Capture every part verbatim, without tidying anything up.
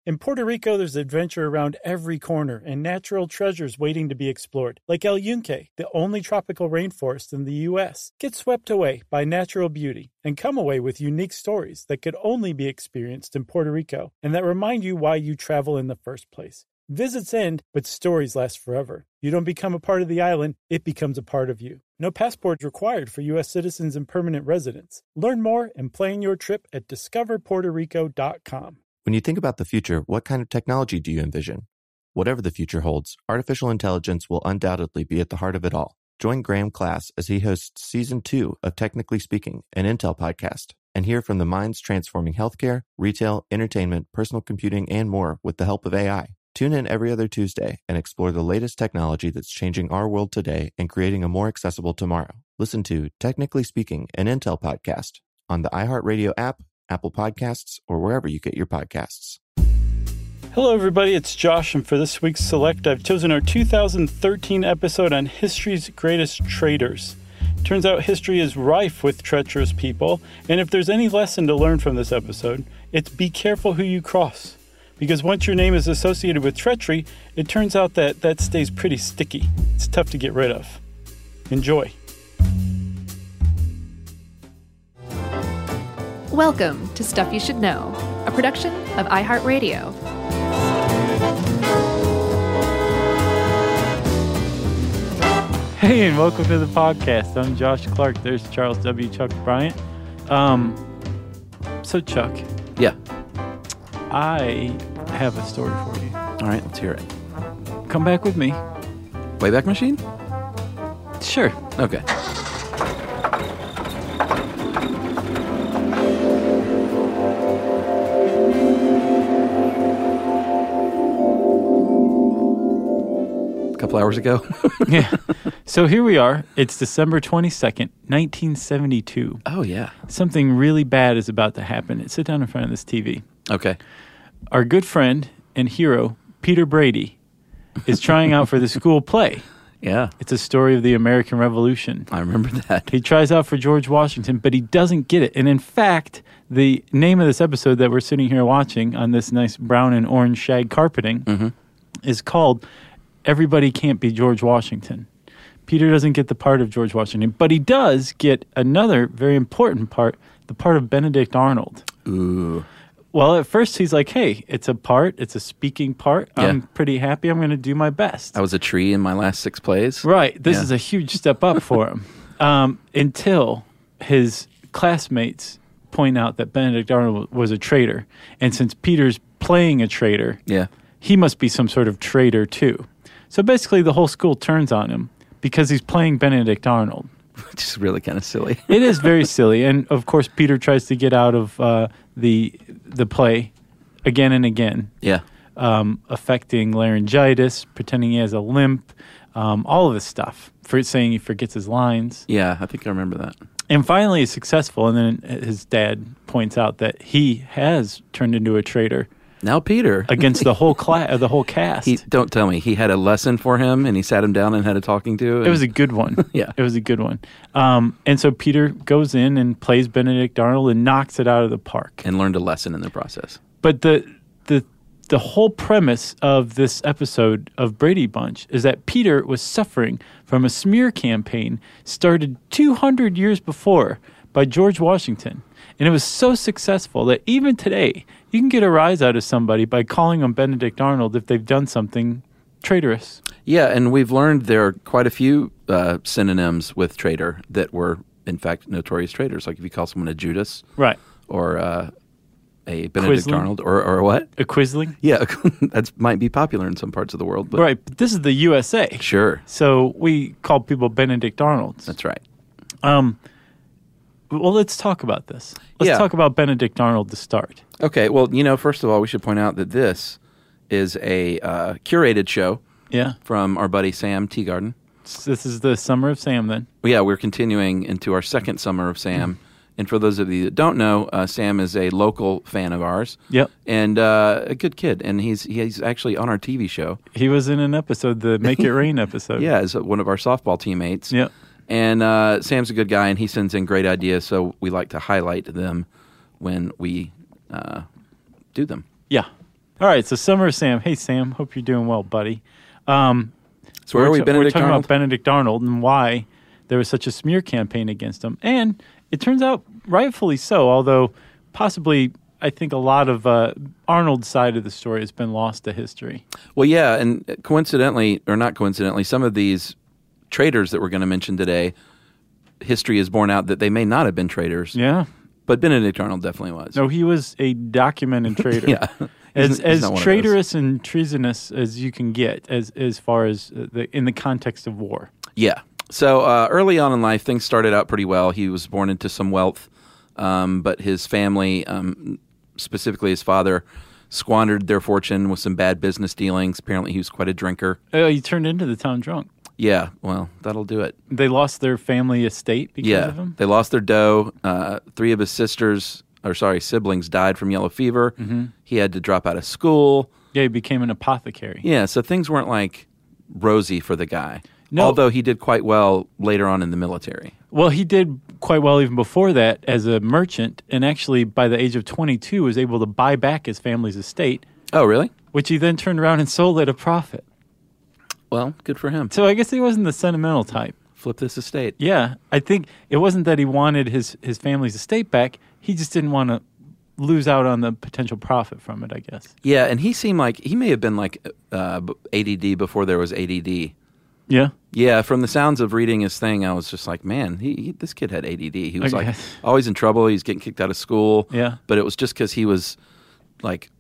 In Puerto Rico, there's adventure around every corner and natural treasures waiting to be explored, like El Yunque, the only tropical rainforest in the U S. Get swept away by natural beauty and come away with unique stories that could only be experienced in Puerto Rico and that remind you why you travel in the first place. Visits end, but stories last forever. You don't become a part of the island, it becomes a part of you. No passport required for U S citizens and permanent residents. Learn more and plan your trip at discover puerto rico dot com. When you think about the future, what kind of technology do you envision? Whatever the future holds, artificial intelligence will undoubtedly be at the heart of it all. Join Graham Class as he hosts Season two of Technically Speaking, an Intel podcast, and hear from the minds transforming healthcare, retail, entertainment, personal computing, and more with the help of A I. Tune in every other Tuesday and explore the latest technology that's changing our world today and creating a more accessible tomorrow. Listen to Technically Speaking, an Intel podcast on the iHeartRadio app, Apple Podcasts, or wherever you get your podcasts. Hello, everybody. It's Josh, and for this week's Select, I've chosen our two thousand thirteen episode on history's greatest traitors. Turns out history is rife with treacherous people, and if there's any lesson to learn from this episode, it's be careful who you cross. Because once your name is associated with treachery, it turns out that that stays pretty sticky. It's tough to get rid of. Enjoy. Welcome to Stuff You Should Know, a production of iHeartRadio. Hey, and welcome to the podcast. I'm Josh Clark. There's Charles W. Chuck Bryant. Um, so, Chuck. Yeah. I have a story for you. All right, let's hear it. Come back with me. Wayback Machine? Sure. Okay. A couple hours ago. Yeah. So here we are. It's December twenty-second, nineteen seventy-two. Oh, yeah. Something really bad is about to happen. Sit down in front of this T V. Okay. Our good friend and hero, Peter Brady, is trying out for the school play. Yeah. It's a story of the American Revolution. I remember that. He tries out for George Washington, but he doesn't get it. And in fact, the name of this episode that we're sitting here watching on this nice brown and orange shag carpeting mm-hmm. is called Everybody Can't Be George Washington. Peter doesn't get the part of George Washington, but he does get another very important part, the part of Benedict Arnold. Ooh. Well, at first he's like, hey, it's a part, it's a speaking part. Yeah. I'm pretty happy. I'm going to do my best. I was a tree in my last six plays. Right. This Yeah. is a huge step up for him. Um, until his classmates point out that Benedict Arnold was a traitor. And since Peter's playing a traitor, Yeah. he must be some sort of traitor too. So basically the whole school turns on him because he's playing Benedict Arnold. Which is really kind of silly. It is very silly. And, of course, Peter tries to get out of uh, the the play again and again, Yeah. um, affecting laryngitis, pretending he has a limp, um, all of this stuff, for saying he forgets his lines. Yeah, I think I remember that. And finally he's successful, and then his dad points out that he has turned into a traitor Now Peter. against the whole class, the whole cast. He, don't tell me. He had a lesson for him, and he sat him down and had a talking to. And It was a good one. Yeah. It was a good one. Um, and so Peter goes in and plays Benedict Arnold and knocks it out of the park. and learned a lesson in the process. But the the the whole premise of this episode of Brady Bunch is that Peter was suffering from a smear campaign started two hundred years before by George Washington. And it was so successful that even today, you can get a rise out of somebody by calling them Benedict Arnold if they've done something traitorous. Yeah, and we've learned there are quite a few uh, synonyms with traitor that were, in fact, notorious traitors. Like if you call someone a Judas, Right. or uh, a Benedict Quisling? Arnold, or or what? A Quisling? Yeah, that might be popular in some parts of the world. But Right. But this is the U S A. Sure, So we call people Benedict Arnolds. that's right. Um, well, let's talk about this. Let's Yeah. talk about Benedict Arnold to start. Okay, well, you know, first of all, we should point out that this is a uh, curated show Yeah. from our buddy Sam Teagarden. So this is the Summer of Sam then. Well, yeah, we're continuing into our second summer of Sam. And for those of you that don't know, uh, Sam is a local fan of ours. Yep. And uh, a good kid. And he's he's actually on our T V show. He was in an episode, the Make It Rain episode. Yeah, as one of our softball teammates. Yep. And uh, Sam's a good guy, and he sends in great ideas, so we like to highlight them when we uh, do them. Yeah. All right, so Summer of Sam. Hey, Sam. Hope you're doing well, buddy. Um, So where are we, ta- Benedict We're talking Arnold? about Benedict Arnold and why there was such a smear campaign against him. And it turns out rightfully so, although possibly I think a lot of uh, Arnold's side of the story has been lost to history. Well, yeah, and coincidentally, or not coincidentally, some of these traitors that we're going to mention today, history has borne out that they may not have been traitors. Yeah. But Benedict Arnold definitely was. No, he was a documented traitor. Yeah. As He's- he's as not one of traitorous and treasonous as you can get, as as far as uh, the, in the context of war. Yeah. So uh, early on in life, things started out pretty well. He was born into some wealth, um, but his family, um, specifically his father, squandered their fortune with some bad business dealings. Apparently, he was quite a drinker. Uh, he turned into the town drunk. Yeah, well, that'll do it. They lost their family estate because Yeah, of him. they lost their dough. Uh, three of his sisters, or sorry, siblings died from yellow fever. Mm-hmm. He had to drop out of school. Yeah, he became an apothecary. Yeah, so things weren't like rosy for the guy. No. Although he did quite well later on in the military. Well, he did quite well even before that as a merchant, and actually by the age of twenty-two was able to buy back his family's estate, Oh, really? which he then turned around and sold at a profit. Well, good for him. So I guess he wasn't the sentimental type. Flip this estate. Yeah, I think it wasn't that he wanted his, his family's estate back. He just didn't want to lose out on the potential profit from it, I guess. Yeah, and he seemed like he may have been like uh, A D D before there was A D D. Yeah? Yeah, from the sounds of reading his thing, I was just like, man, he, he this kid had A D D. He was I like guess. always in trouble. He's getting kicked out of school. Yeah. But it was just because he was like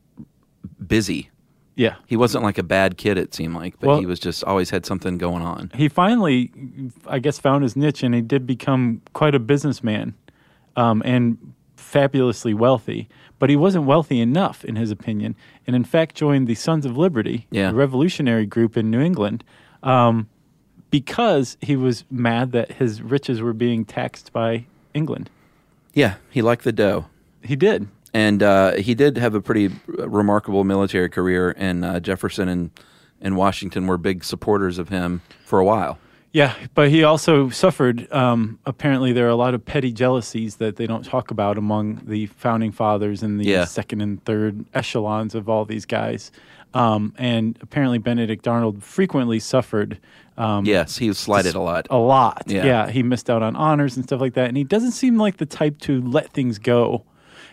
busy. Yeah. He wasn't like a bad kid, it seemed like, but Well- he was just always had something going on. He finally, I guess, found his niche, and he did become quite a businessman um, and fabulously wealthy. But he wasn't wealthy enough, in his opinion, and in fact joined the Sons of Liberty, Yeah. a revolutionary group in New England, um, because he was mad that his riches were being taxed by England. Yeah, he liked the dough. He did. And uh, he did have a pretty remarkable military career, and uh, Jefferson and, and Washington were big supporters of him for a while. Yeah, but he also suffered. Um, apparently, there are a lot of petty jealousies that they don't talk about among the founding fathers and the Yeah. second and third echelons of all these guys. Um, and apparently, Benedict Arnold frequently suffered. Um, Yes, he was slighted a lot. A lot. Yeah. Yeah, he missed out on honors and stuff like that. And he doesn't seem like the type to let things go,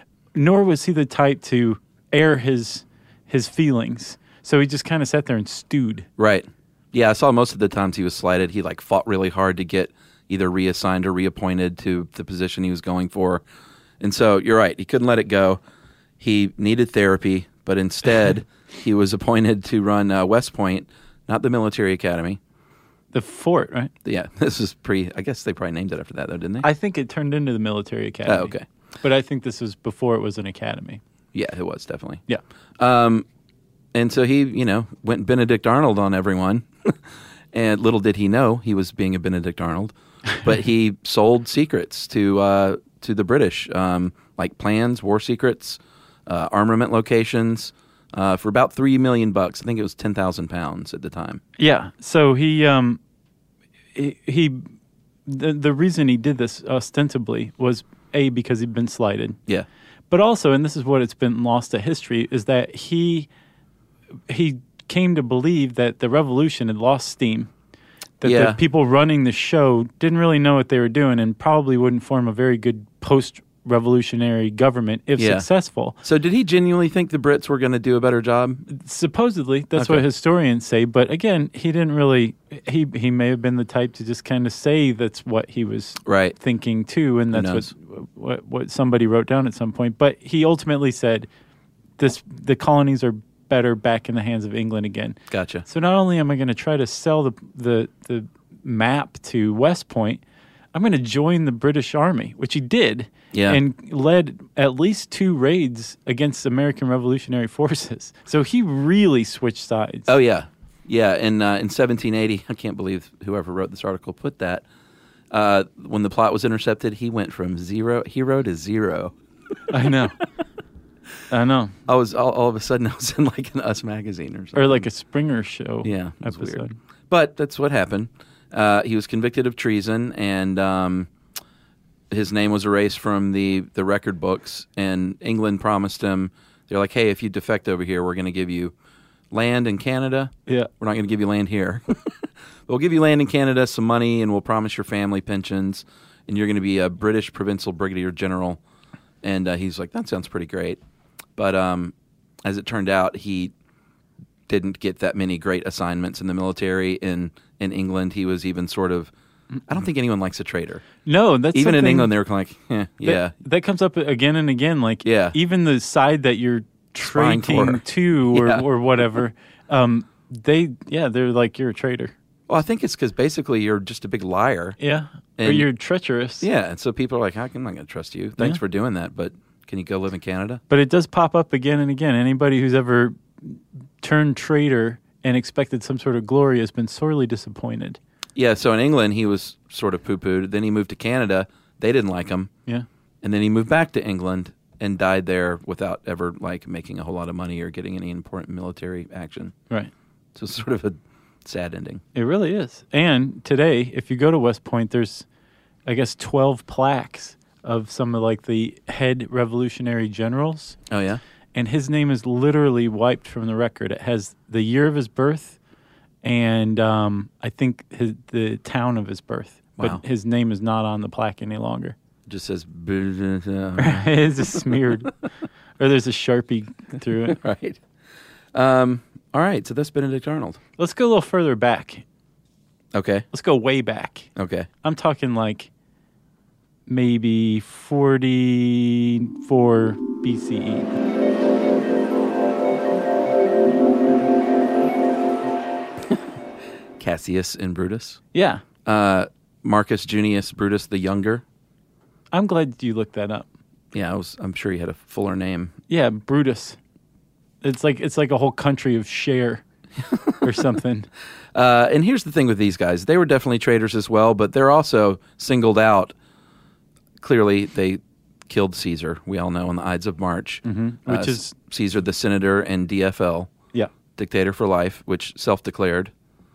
nor was he the type to air his his feelings. So he just kind of sat there and stewed. Right. Yeah, I saw most of the times he was slighted. He like fought really hard to get either reassigned or reappointed to the position he was going for. And so you're right. He couldn't let it go. He needed therapy, but instead he was appointed to run uh, West Point, not the military academy. The fort, right? Yeah, this was pre. I guess they probably named it after that, though, didn't they? I think it turned into the military academy. Oh, okay. But I think this was before it was an academy. Yeah, it was definitely. Yeah. Um, and so he, you know, went Benedict Arnold on everyone. And little did he know he was being a Benedict Arnold. But he sold secrets to uh, to the British, um, like plans, war secrets, uh, armament locations, uh, for about three million bucks. I think it was ten thousand pounds at the time. Yeah. So he, um, he, he the, the reason he did this ostensibly was, A, because he'd been slighted. Yeah. But also, and this is what it's been lost to history, is that he he came to believe that the revolution had lost steam, that Yeah. the people running the show didn't really know what they were doing and probably wouldn't form a very good post-revolutionary government if Yeah. successful. So did he genuinely think the Brits were going to do a better job? Supposedly, that's Okay. what historians say. But again, he didn't really. He he may have been the type to just kind of say that's what he was Right. thinking too, and that's knows? what, what what somebody wrote down at some point. But he ultimately said, "This the colonies are better back in the hands of England again." Gotcha. So not only am I going to try to sell the the the map to West Point, I'm going to join the British Army, which he did. Yeah. And led at least two raids against American Revolutionary forces. So he really switched sides. Oh yeah, yeah. In uh, in seventeen eighty, I can't believe whoever wrote this article put that. Uh, when the plot was intercepted, he went from zero hero to zero. I know. I know. I was all, all of a sudden I was in like an Us magazine or something, Or like a Springer Show yeah, it was episode. weird. But that's what happened. Uh, he was convicted of treason, and um, his name was erased from the, the record books. And England promised him They're like, hey, if you defect over here, we're going to give you land in Canada. Yeah. We're not going to give you land here. We'll give you land in Canada, some money, and we'll promise your family pensions, and you're going to be a British provincial brigadier general. And uh, he's like, that sounds pretty great. But um, as it turned out, he didn't get that many great assignments in the military. In, in England, he was even sort of, I don't think anyone likes a traitor. No, that's Even in something England, they were kind of like, eh, yeah. That, that comes up again and again. Like, Yeah. even the side that you're Spying for. trading to or, Yeah. or whatever, um, they, yeah, they're like, you're a traitor. Well, I think it's because basically you're just a big liar. Yeah. or And- you're treacherous. Yeah, and so people are like, I'm not going to trust you. Thanks Yeah. for doing that, but can you go live in Canada? But it does pop up again and again. Anybody who's ever turned traitor and expected some sort of glory has been sorely disappointed. Yeah, so in England, he was sort of poo-pooed. Then he moved to Canada. They didn't like him. Yeah. And then he moved back to England and died there without ever, like, making a whole lot of money or getting any important military action. Right. So it's sort of a sad ending. It really is. And today, if you go to West Point, there's, I guess, twelve plaques of some of, like, the head revolutionary generals. Oh, yeah? And his name is literally wiped from the record. It has the year of his birth and um, I think his, the town of his birth. Wow. But his name is not on the plaque any longer. It just says... It's just smeared. Or there's a Sharpie through it. Right. Um, all right, so that's Benedict Arnold. Let's go a little further back. Okay, Let's go way back. okay. I'm talking like maybe forty-four B C E. Cassius and Brutus. Yeah. Uh, Marcus Junius Brutus the Younger. I'm glad you looked that up. Yeah, I was, I'm sure he had a fuller name. Yeah, Brutus. It's like it's like a whole country of share or something. Uh, and here's the thing with these guys. They were definitely traitors as well, but they're also singled out. Clearly, they killed Caesar, we all know, on the Ides of March. Mm-hmm. Which Uh, is- Caesar the Senator and D F L, Yeah. dictator for life, which self-declared.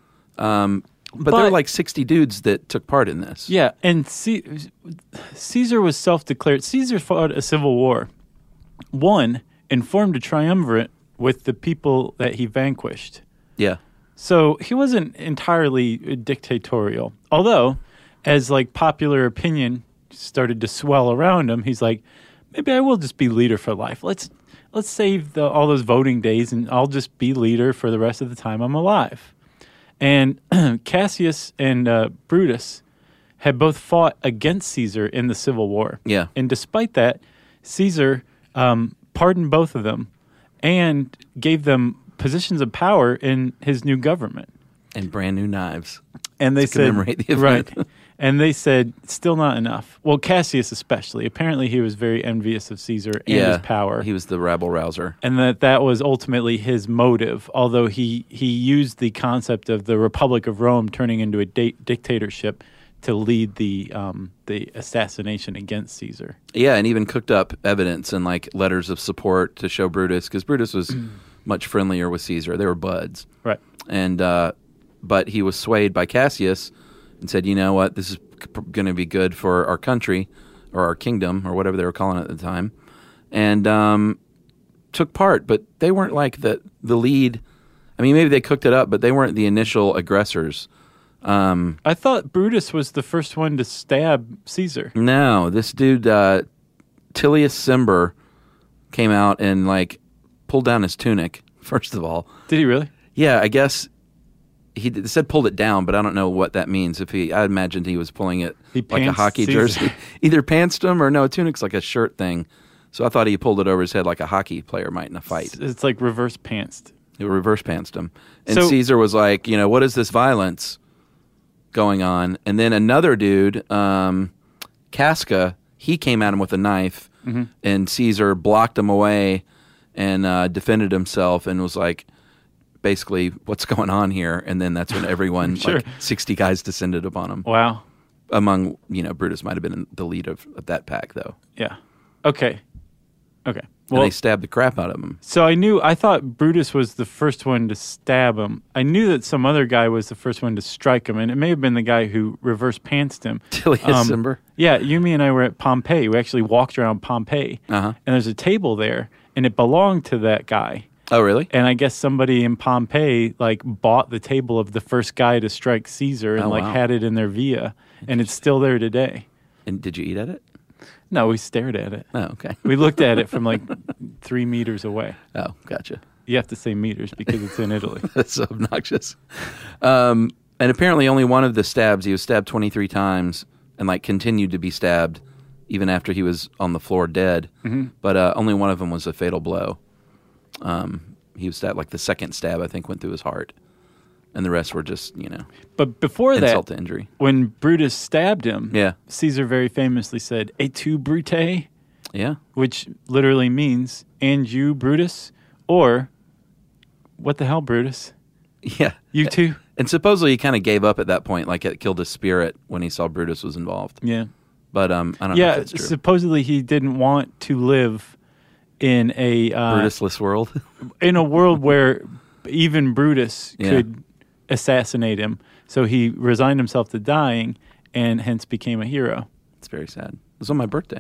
Um, but, But- there were like sixty dudes that took part in this. Yeah, and C- Caesar was self-declared. Caesar fought a civil war, won, and formed a triumvirate with the people that he vanquished. Yeah. So he wasn't entirely dictatorial. Although, as like popular opinion started to swell around him, he's like, maybe I will just be leader for life. Let's let's save the, all those voting days, and I'll just be leader for the rest of the time I'm alive. And Cassius and uh, Brutus had both fought against Caesar in the Civil War. Yeah. And despite that, Caesar um, pardoned both of them and gave them positions of power in his new government. And brand new knives. And they To said, commemorate the event. right. And they said, still not enough. Well, Cassius especially. Apparently, he was very envious of Caesar and Yeah. his power. He was the rabble rouser. And that that was ultimately his motive, although he, he used the concept of the Republic of Rome turning into a da- dictatorship to lead the um, the assassination against Caesar. Yeah, and even cooked up evidence and like letters of support to show Brutus, because Brutus was much friendlier with Caesar. They were buds. Right. And uh, but he was swayed by Cassius and said, you know what, this is going to be good for our country or our kingdom or whatever they were calling it at the time, and um, took part. But they weren't like the the lead. I mean, maybe they cooked it up, but they weren't the initial aggressors. Um, I thought Brutus was the first one to stab Caesar. no, this dude uh, Tilius Cimber came out and like pulled down his tunic. First of all, Did he really? yeah, I guess. He did, said pulled it down, but I don't know what that means. If he, I imagined he was pulling it He like a pantsed hockey Caesar. jersey. Either pantsed him or no, tunic's like a shirt thing. So I thought he pulled it over his head like a hockey player might in a fight. It's like reverse pantsed. He reverse pantsed him. And So- Caesar was like, you know, what is this violence going on? And then another dude, um, Casca, he came at him with a knife, Mm-hmm. and Caesar blocked him away and uh, defended himself and was like, basically, what's going on here? And then that's when everyone, Sure. like sixty guys descended upon him. Wow. Among, you know, Brutus might have been in the lead of, of that pack, though. Yeah. Okay. Okay. And Well, they stabbed the crap out of him. so I knew, I thought Brutus was the first one to stab him. I knew that some other guy was the first one to strike him, and it may have been the guy who reverse pantsed him. Tilius Um, Cimber? Yeah, you, me, and I were at Pompeii. We actually walked around Pompeii, Uh-huh. and there's a table there, and it belonged to that guy. Oh, really? And I guess somebody in Pompeii like bought the table of the first guy to strike Caesar and Oh, like wow. had it in their via, and it's still there today. And did you eat at it? No, we stared at it. Oh, okay. We looked at it from like three meters away. Oh, gotcha. You have to say meters because it's in Italy. That's so obnoxious. Um, and apparently only one of the stabs, he was stabbed twenty-three times and like continued to be stabbed even after he was on the floor dead. Mm-hmm. But uh, only one of them was a fatal blow. Um, he was stabbed, like the second stab, I think, went through his heart. And the rest were just, you know, But before insult that, to injury. when Brutus stabbed him, Yeah. Caesar very famously said, "Et tu, Brute?" Yeah. which literally means, "And you, Brutus?" Or, "What the hell, Brutus? Yeah. You too?" And supposedly he kind of gave up at that point, like it killed his spirit when he saw Brutus was involved. Yeah. But um, I don't know Yeah, if that's true. supposedly he didn't want to live in a uh, Brutusless world. in a world where even Brutus Yeah. could assassinate him. So he resigned himself to dying and hence became a hero. It's very sad. It was on my birthday.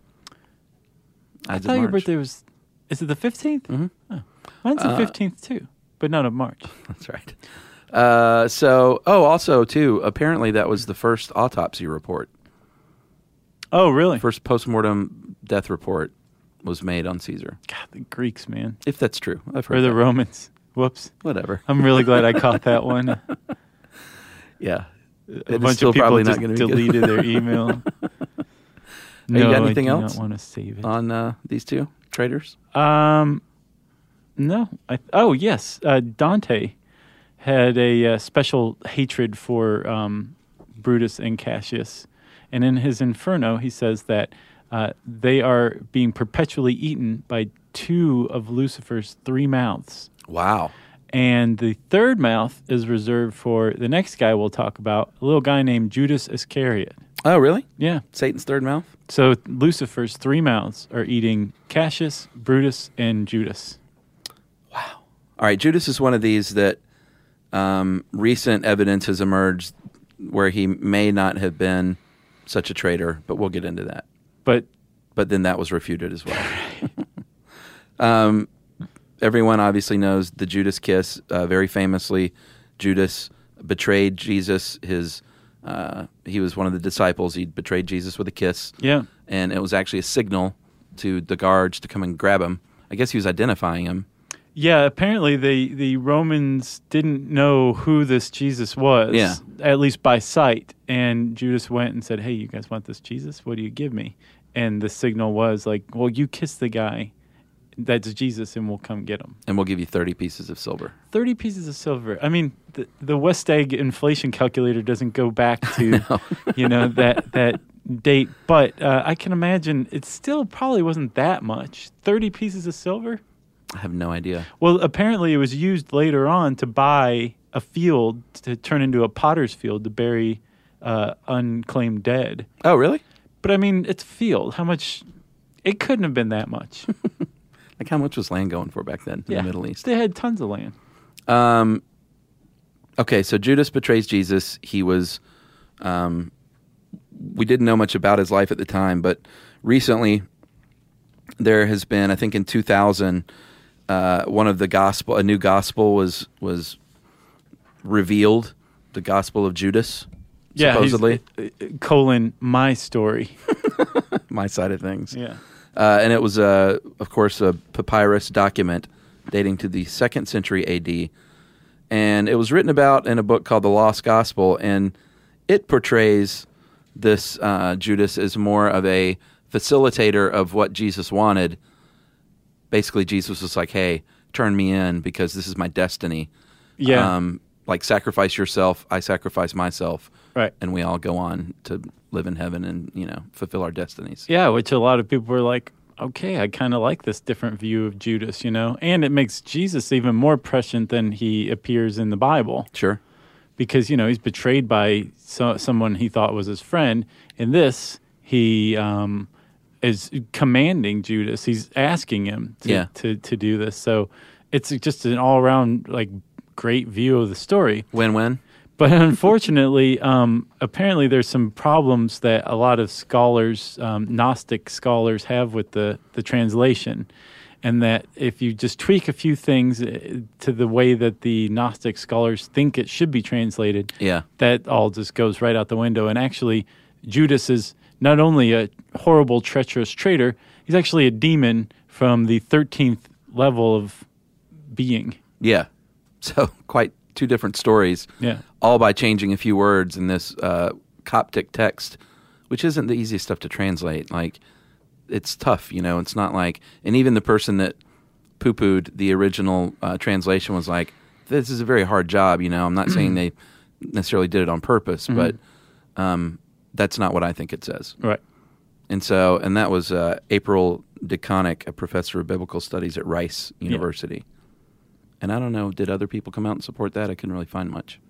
I thought your birthday was... Is it the fifteenth? Mm-hmm. Oh. Mine's the fifteenth too, but not of March. That's right. Uh, so, oh, also, too, apparently that was the first autopsy report. Oh, really? First postmortem death report was made on Caesar. God, the Greeks, man. If that's true. I've heard Or the that. Romans. Whoops. Whatever. I'm really glad I caught that one. Yeah. A It is bunch still of people probably just not going to be deleted their email. No, you got anything I do else not want to save it. on uh, these two traitors? Um, no. I, oh, yes. Uh, Dante had a uh, special hatred for um, Brutus and Cassius. And in his Inferno, he says that uh, they are being perpetually eaten by two of Lucifer's three mouths. Wow. And the third mouth is reserved for the next guy we'll talk about, a little guy named Judas Iscariot. Oh, really? Yeah. Satan's third mouth? So Lucifer's three mouths are eating Cassius, Brutus, and Judas. All right, Judas is one of these that um, recent evidence has emerged where he may not have been such a traitor, but we'll get into that. But But then that was refuted as well. um, everyone obviously knows the Judas kiss. Uh, very famously, Judas betrayed Jesus. His uh, he was one of the disciples. He betrayed Jesus with a kiss. yeah, And it was actually a signal to the guards to come and grab him. I guess he was identifying him. yeah. Apparently, the the Romans didn't know who this Jesus was. Yeah. At least by sight. And Judas went and said, "Hey, you guys want this Jesus? What do you give me?" And the signal was like, "Well, you kiss the guy. That's Jesus, and we'll come get him." And we'll give you thirty pieces of silver. Thirty pieces of silver. I mean, the, the West Egg inflation calculator doesn't go back to, you know, that that date. But uh, I can imagine it still probably wasn't that much. Thirty pieces of silver. I have no idea. Well, apparently it was used later on to buy a field to turn into a potter's field to bury uh, unclaimed dead. Oh, really? But I mean, it's a field. How much? It couldn't have been that much. Like, how much was land going for back then in the Middle East? They had tons of land. Um, okay, so Judas betrays Jesus. He was, um, we didn't know much about his life at the time, but recently there has been, I think in two thousand, uh, one of the gospel, a new gospel was was revealed, the Gospel of Judas, Yeah, he's- supposedly. uh, colon my story. My side of things. Yeah. Uh, and it was, uh, of course, a papyrus document dating to the second century A D. And it was written about in a book called The Lost Gospel, and it portrays this uh, Judas as more of a facilitator of what Jesus wanted. Basically, Jesus was like, hey, turn me in because this is my destiny. Yeah. Um, like, sacrifice yourself, I sacrifice myself. Right. And we all go on to live in heaven and, you know, fulfill our destinies. Yeah, which a lot of people were like, okay, I kind of like this different view of Judas, you know? And it makes Jesus even more prescient than he appears in the Bible. Sure. Because, you know, he's betrayed by so, someone he thought was his friend. In this, he um, is commanding Judas. He's asking him to, Yeah. to, to do this. So it's just an all-around, like, great view of the story. Win-win. But unfortunately, um, apparently there's some problems that a lot of scholars, um, Gnostic scholars, have with the, the translation. and that if you just tweak a few things to the way that the Gnostic scholars think it should be translated, Yeah. that all just goes right out the window. And actually, Judas is not only a horrible, treacherous traitor, he's actually a demon from the thirteenth level of being. Yeah. So quite two different stories. Yeah. All by changing a few words in this uh, Coptic text, which isn't the easiest stuff to translate. Like, it's tough, you know. It's not like, and even the person that poo-pooed the original uh, translation was like, this is a very hard job, you know. I'm not saying they necessarily did it on purpose, mm-hmm. but um, that's not what I think it says. Right. And so, and that was uh, April DeConnick, a professor of biblical studies at Rice University. Yeah. And I don't know, did other people come out and support that? I couldn't really find much.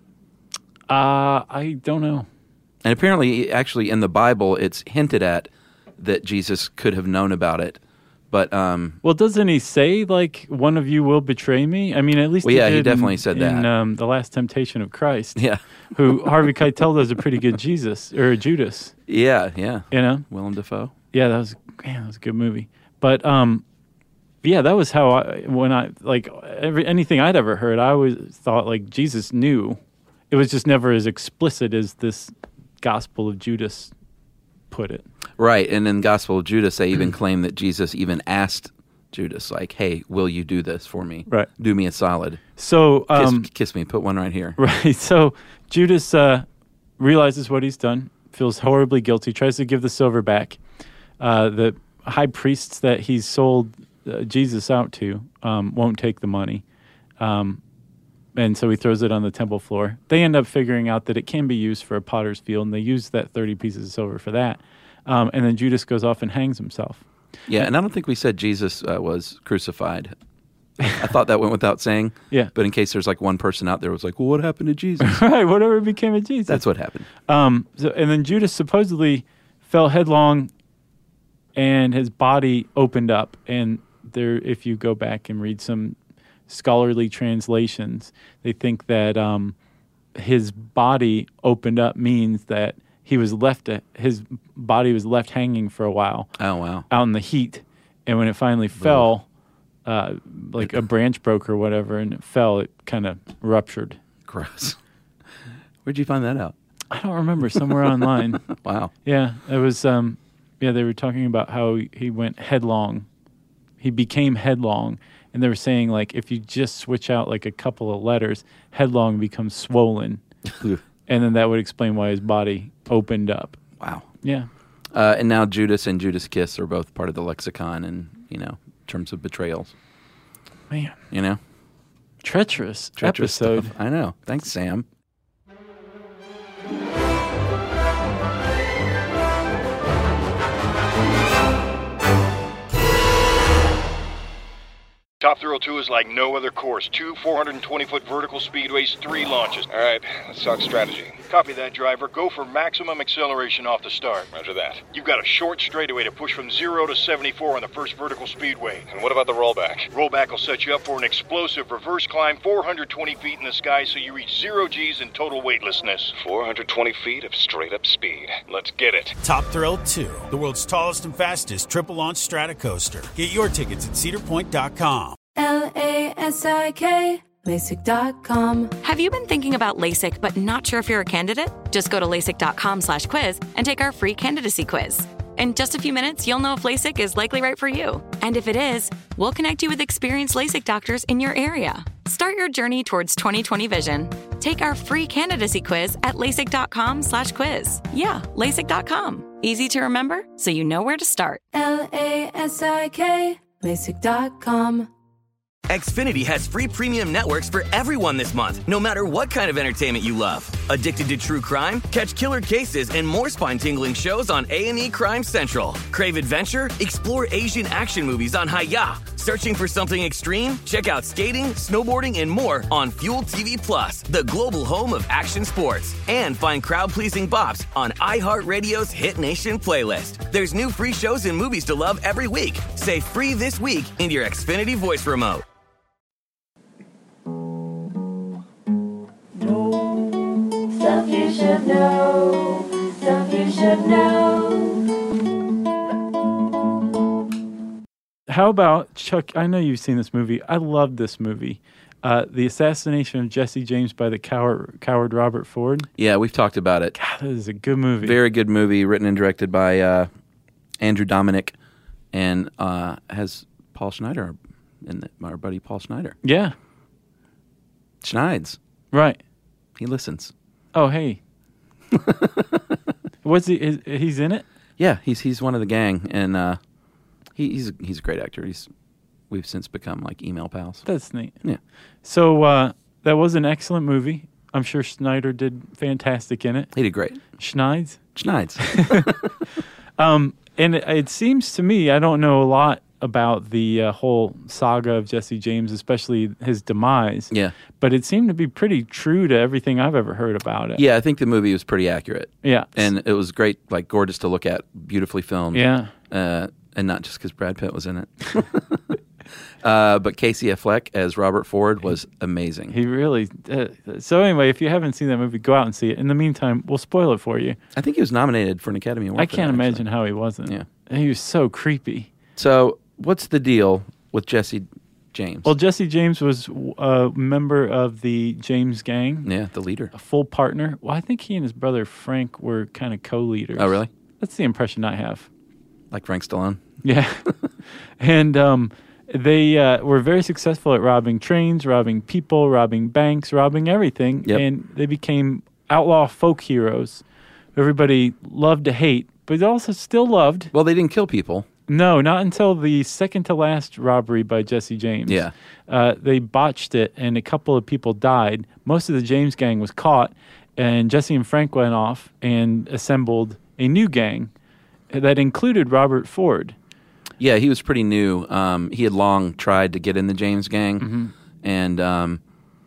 Uh, I don't know. And apparently, actually, in the Bible, it's hinted at that Jesus could have known about it. But um, well, doesn't he say, like, one of you will betray me? I mean, at least well, yeah, he, he definitely in, said in, that. Um, The Last Temptation of Christ. Yeah. Who Harvey Keitel does a pretty good Jesus, or Judas. Yeah, yeah. You know? Willem Dafoe. Yeah, that was, man, that was a good movie. But, um, yeah, that was how I, when I, like, every, anything I'd ever heard, I always thought, like, Jesus knew. It was just never as explicit as this Gospel of Judas put it. Right, and in Gospel of Judas, they even claim that Jesus even asked Judas, like, hey, will you do this for me? Right. Do me a solid. So, um, kiss, kiss me, put one right here. Right, so Judas uh, realizes what he's done, feels horribly guilty, tries to give the silver back. Uh, the high priests that he's sold uh, Jesus out to um, won't take the money. Um And so he throws it on the temple floor. They end up figuring out that it can be used for a potter's field, and they use that thirty pieces of silver for that. Um, and then Judas goes off and hangs himself. Yeah, and I don't think we said Jesus uh, was crucified. I thought that went without saying. Yeah. But in case there's like one person out there who was like, well, what happened to Jesus? Right, whatever became of Jesus. That's what happened. Um, so, and then Judas supposedly fell headlong, and his body opened up. And there, if you go back and read some scholarly translations, they think that um, his body opened up means that he was left, a, his body was left hanging for a while. Oh, wow. Out in the heat. And when it finally fell, uh, like a branch broke or whatever, and it fell, it kind of ruptured. Gross. Where'd you find that out? I don't remember, somewhere online. Wow. Yeah, it was, um, yeah, they were talking about how he went headlong. He became headlong. And they were saying, like, if you just switch out, like, a couple of letters, headlong becomes swollen. And then that would explain why his body opened up. Wow. Yeah. Uh, and now Judas and Judas Kiss are both part of the lexicon in, you know, terms of betrayals. Man. You know? Treacherous, Treacherous episode. Stuff. I know. Thanks, Sam. Top Thrill two is like no other course. Two four hundred twenty foot vertical speedways, three launches. All right, let's talk strategy. Copy that, driver. Go for maximum acceleration off the start. Roger that. You've got a short straightaway to push from zero to seventy-four on the first vertical speedway. And what about the rollback? Rollback will set you up for an explosive reverse climb four hundred twenty feet in the sky so you reach zero G's in total weightlessness. four hundred twenty feet of straight-up speed. Let's get it. Top Thrill two, the world's tallest and fastest triple-launch stratocoaster. Get your tickets at cedar point dot com. L A S I K, LASIK dot com. Have you been thinking about LASIK but not sure if you're a candidate? Just go to LASIK dot com slash quiz and take our free candidacy quiz. In just a few minutes, you'll know if LASIK is likely right for you. And if it is, we'll connect you with experienced LASIK doctors in your area. Start your journey towards twenty twenty vision. Take our free candidacy quiz at LASIK dot com slash quiz. Yeah, LASIK dot com. Easy to remember, so you know where to start. L A S I K, LASIK dot com. Xfinity has free premium networks for everyone this month, no matter what kind of entertainment you love. Addicted to true crime? Catch killer cases and more spine-tingling shows on A and E Crime Central. Crave adventure? Explore Asian action movies on Hi-Ya. Searching for something extreme? Check out skating, snowboarding, and more on Fuel T V Plus, the global home of action sports. And find crowd-pleasing bops on iHeartRadio's Hit Nation playlist. There's new free shows and movies to love every week. Say free this week in your Xfinity voice remote. Stuff you should know, stuff you should know. how about, Chuck, I know you've seen this movie. I love this movie. Uh, the Assassination of Jesse James by the coward, coward Robert Ford. Yeah, we've talked about it. God, that is a good movie. Very good movie, written and directed by uh, Andrew Dominic, and uh, has Paul Schneider, in the, our buddy Paul Schneider. Yeah. Schneids. Right. He listens. Oh, hey. What's he? Is, he's in it? Yeah, he's he's one of the gang, and uh, he, he's he's a great actor. He's we've since become like email pals. That's neat. Yeah. So uh, that was an excellent movie. I'm sure Schneider did fantastic in it. He did great. Schneids. Schneids. um, and it, it seems to me, I don't know a lot about the uh, whole saga of Jesse James, especially his demise. Yeah. But it seemed to be pretty true to everything I've ever heard about it. Yeah, I think the movie was pretty accurate. Yeah. And it was great, like gorgeous to look at, beautifully filmed. Yeah. Uh, and not just because Brad Pitt was in it. uh, but Casey Affleck as Robert Ford was amazing. He really... Uh, so anyway, if you haven't seen that movie, go out and see it. In the meantime, we'll spoil it for you. I think he was nominated for an Academy Award. I for can't that, imagine actually. how he wasn't. Yeah. He was so creepy. So... what's the deal with Jesse James? Well, Jesse James was a member of the James gang. Yeah, the leader. A full partner. Well, I think he and his brother Frank were kind of co-leaders. Oh, really? That's the impression I have. Like Frank Stallone? Yeah. and um, they uh, were very successful at robbing trains, robbing people, robbing banks, robbing everything. Yep. And they became outlaw folk heroes who everybody loved to hate, but also still loved. Well, they didn't kill people. No, not until the second to last robbery by Jesse James. Yeah. Uh, they botched it, and a couple of people died. Most of the James gang was caught, and Jesse and Frank went off and assembled a new gang that included Robert Ford. Yeah, he was pretty new. Um, he had long tried to get in the James gang, Mm-hmm. and um,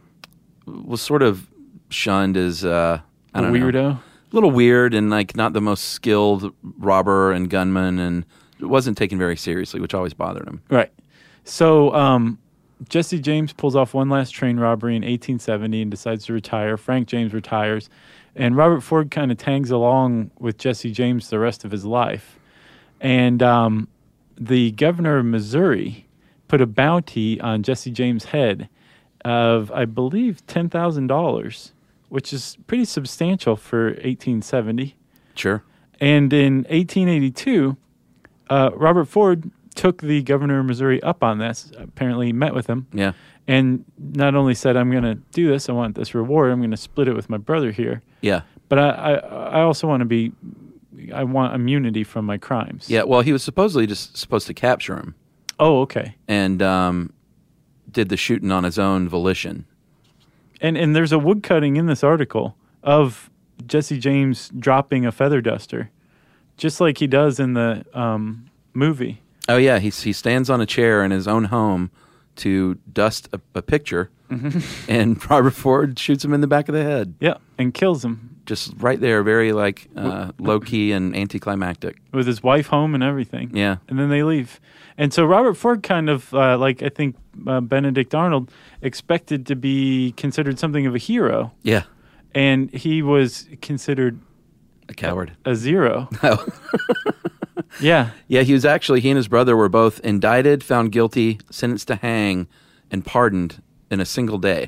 was sort of shunned as uh, I A don't weirdo? know, a little weird, and like not the most skilled robber and gunman, and it wasn't taken very seriously, which always bothered him. Right. So um, Jesse James pulls off one last train robbery in eighteen seventy and decides to retire. Frank James retires. And Robert Ford kind of tags along with Jesse James the rest of his life. And um, the governor of Missouri put a bounty on Jesse James' head of, I believe, ten thousand dollars, which is pretty substantial for eighteen seventy. Sure. And in eighteen eighty-two... Uh, Robert Ford took the governor of Missouri up on this, apparently he met with him, Yeah. and not only said, I'm going to do this, I want this reward, I'm going to split it with my brother here, Yeah. but I, I, I also want to be, I want immunity from my crimes. Yeah, well, he was supposedly just supposed to capture him. Oh, okay. And um, did the shooting on his own volition. And and there's a woodcutting in this article of Jesse James dropping a feather duster, just like he does in the um, movie. Oh, yeah. He, he stands on a chair in his own home to dust a, a picture, Mm-hmm. and Robert Ford shoots him in the back of the head. Yeah, and kills him. Just right there, very like uh, low-key and anticlimactic. With his wife home and everything. Yeah. And then they leave. And so Robert Ford kind of, uh, like I think uh, Benedict Arnold, expected to be considered something of a hero. Yeah. And he was considered a coward. A, a zero. Oh. Yeah. Yeah, he was actually, he and his brother were both indicted, found guilty, sentenced to hang, and pardoned in a single day.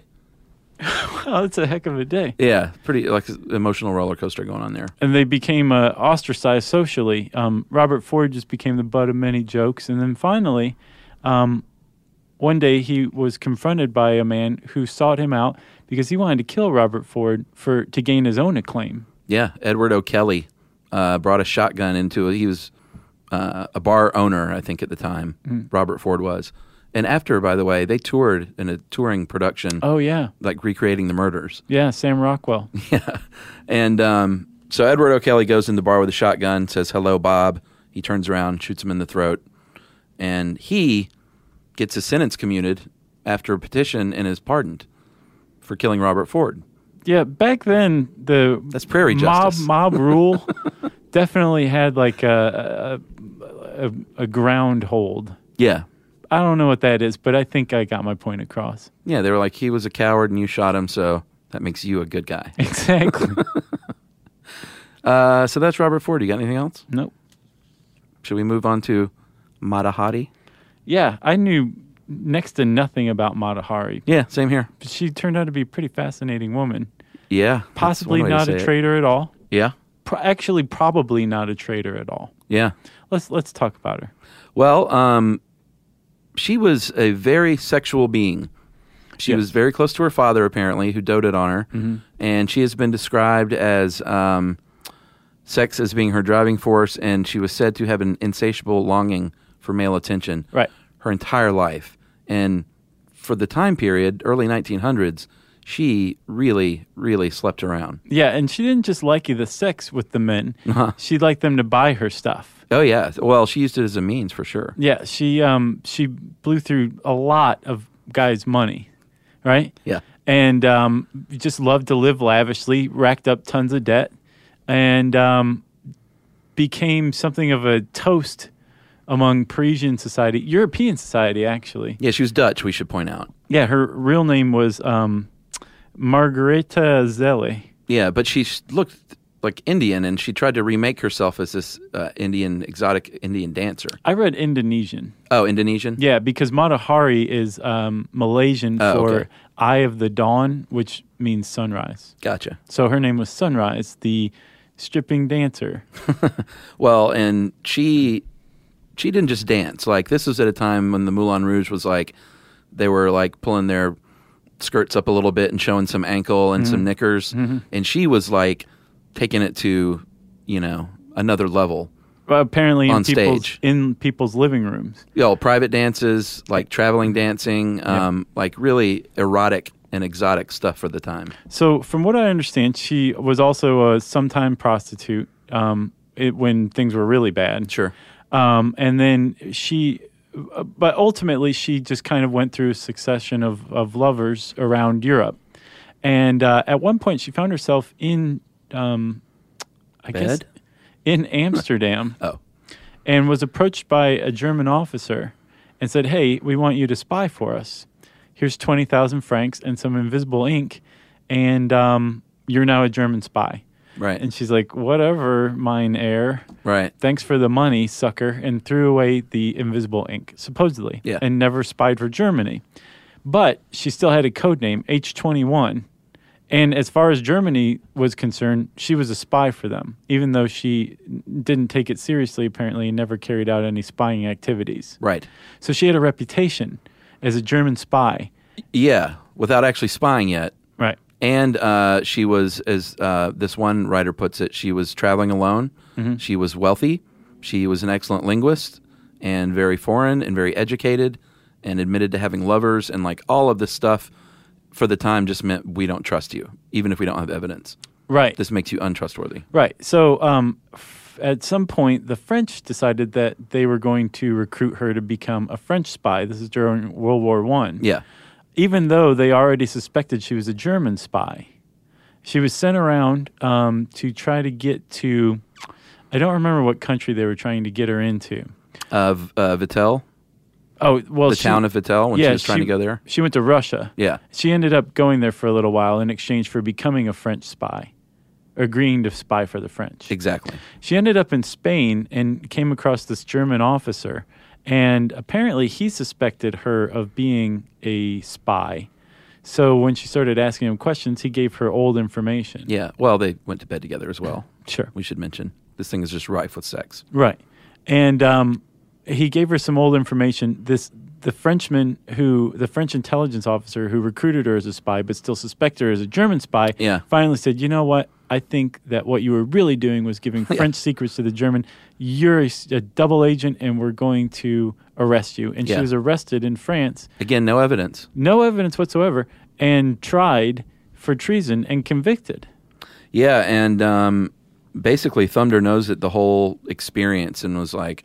Wow, that's a heck of a day. Yeah, pretty like emotional roller coaster going on there. And they became uh, ostracized socially. Um, Robert Ford just became the butt of many jokes. And then finally, um, one day he was confronted by a man who sought him out because he wanted to kill Robert Ford for to gain his own acclaim. Yeah, Edward O'Kelly uh, brought a shotgun into it. He was uh, a bar owner, I think, at the time. Mm. Robert Ford was. And after, by the way, they toured in a touring production. Oh, yeah. Like recreating the murders. Yeah, Sam Rockwell. Yeah. And um, so Edward O'Kelly goes in the bar with a shotgun, says, "Hello, Bob." He turns around, shoots him in the throat. And he gets his sentence commuted after a petition and is pardoned for killing Robert Ford. Yeah, back then, the That's prairie mob, justice. mob rule definitely had like a, a, a, a ground hold. Yeah. I don't know what that is, but I think I got my point across. Yeah, they were like, he was a coward and you shot him, so that makes you a good guy. Exactly. uh, so that's Robert Ford. You got anything else? Nope. Should we move on to Mata Hari? Yeah, I knew next to nothing about Mata Hari. Yeah, same here. But she turned out to be a pretty fascinating woman. Yeah. Possibly not a traitor at all. Yeah. Pro- actually, probably not a traitor at all. Yeah. Let's let's talk about her. Well, um, she was a very sexual being. She Yes. was very close to her father, apparently, who doted on her. Mhm. And she has been described as um, sex as being her driving force, and she was said to have an insatiable longing for male attention Right. her entire life. And for the time period, early nineteen hundreds, she really, really slept around. Yeah, and she didn't just like the sex with the men. Uh-huh. She liked them to buy her stuff. Oh, yeah. Well, she used it as a means, for sure. Yeah, she um she blew through a lot of guys' money, right? Yeah. And um, just loved to live lavishly, racked up tons of debt, and um, became something of a toast among Parisian society, European society, actually. Yeah, she was Dutch, we should point out. Yeah, her real name was um, Margareta Zelle. Yeah, but she s- looked like Indian, and she tried to remake herself as this uh, Indian, exotic Indian dancer. I read Indonesian. Oh, Indonesian? Yeah, because Mata Hari is um, Malaysian Oh, for okay. Eye of the Dawn, which means sunrise. Gotcha. So her name was Sunrise, the stripping dancer. Well, and she she didn't just dance. Like, this was at a time when the Moulin Rouge was like, they were like pulling their skirts up a little bit and showing some ankle and Mhm. some knickers. Mhm. And she was like taking it to, you know, another level. Well, apparently in on people's, stage. in people's living rooms. You know, private dances, like traveling dancing, um, like really erotic and exotic stuff for the time. So from what I understand, she was also a sometime prostitute um, it, when things were really bad. Sure. Um, and then she, uh, but ultimately she just kind of went through a succession of, of lovers around Europe. And uh, at one point she found herself in, um, I guess, Bed? in Amsterdam. Oh. And was approached by a German officer and said, "Hey, we want you to spy for us. Here's twenty thousand francs and some invisible ink, and um, you're now a German spy." Right. And she's like, "Whatever, mine heir. Right. Thanks for the money, sucker," and threw away the invisible ink, supposedly, Yeah. and never spied for Germany. But she still had a code name, H twenty-one. And as far as Germany was concerned, she was a spy for them, even though she didn't take it seriously, apparently, and never carried out any spying activities. Right. So she had a reputation as a German spy. Yeah, without actually spying yet. Right. And uh, she was, as uh, this one writer puts it, she was traveling alone. Mhm. She was wealthy. She was an excellent linguist and very foreign and very educated and admitted to having lovers, and like all of this stuff for the time just meant we don't trust you, even if we don't have evidence. Right. This makes you untrustworthy. Right. So um, f- at some point, the French decided that they were going to recruit her to become a French spy. This is during World War One. Yeah. Even though they already suspected she was a German spy. She was sent around um, to try to get to, I don't remember what country they were trying to get her into. Uh, v- uh, Vittel? Oh, well, The she- town of Vittel, when she yeah, was trying to go there? She went to Russia. Yeah. She ended up going there for a little while in exchange for becoming a French spy, agreeing to spy for the French. Exactly. She ended up in Spain and came across this German officer, and apparently he suspected her of being a spy. So when she started asking him questions, he gave her old information. Yeah. Well, they went to bed together as well. Sure. We should mention. This thing is just rife with sex. Right. And um, he gave her some old information. This the Frenchman who the French intelligence officer who recruited her as a spy but still suspected her as a German spy Yeah. finally said, "You know what? I think that what you were really doing was giving French secrets to the German. You're a, s- a double agent and we're going to arrest you." And Yeah. she was arrested in France. Again, no evidence. No evidence whatsoever, and tried for treason and convicted. Yeah, and um, basically thumbed her nose at the whole experience and was like,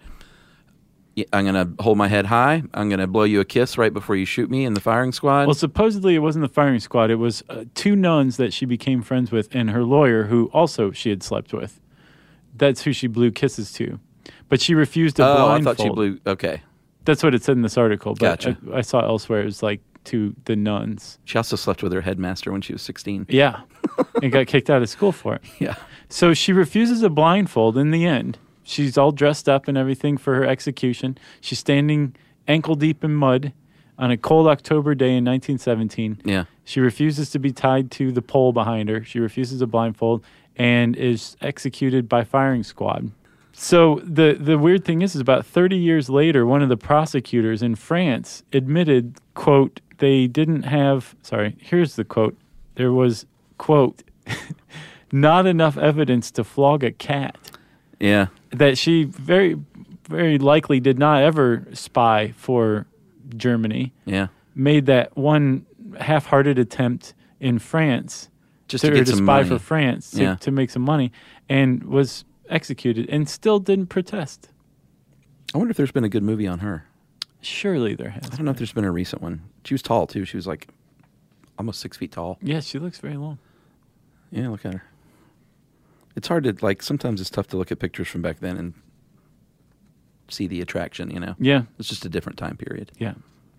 "Yeah, I'm going to hold my head high. I'm going to blow you a kiss right before you shoot me in the firing squad." Well, supposedly it wasn't the firing squad. It was uh, two nuns that she became friends with and her lawyer, who also she had slept with. That's who she blew kisses to. But she refused to oh, I blindfold. thought she blew. Okay. That's what it said in this article. But Gotcha. I, I saw elsewhere it was like to the nuns. She also slept with her headmaster when she was sixteen. Yeah. And got kicked out of school for it. Yeah. So she refuses a blindfold in the end. She's all dressed up and everything for her execution. She's standing ankle deep in mud on a cold October day in nineteen seventeen. Yeah. She refuses to be tied to the pole behind her. She refuses a blindfold and is executed by firing squad. So the, the weird thing is, is about thirty years later, one of the prosecutors in France admitted, quote, they didn't have, sorry, here's the quote. There was, quote, not enough evidence to flog a cat. Yeah. That she very, very likely did not ever spy for Germany. Yeah. Made that one half-hearted attempt in France Just to, to get to some spy money. for France to, Yeah. to make some money, and was executed and still didn't protest. I wonder if there's been a good movie on her. Surely there has. I don't know if there's been a recent one. She was tall, too. She was like almost six feet tall. Yeah, she looks very long. Yeah, look at her. It's hard to, like, sometimes it's tough to look at pictures from back then and see the attraction, you know? Yeah. It's just a different time period. Yeah.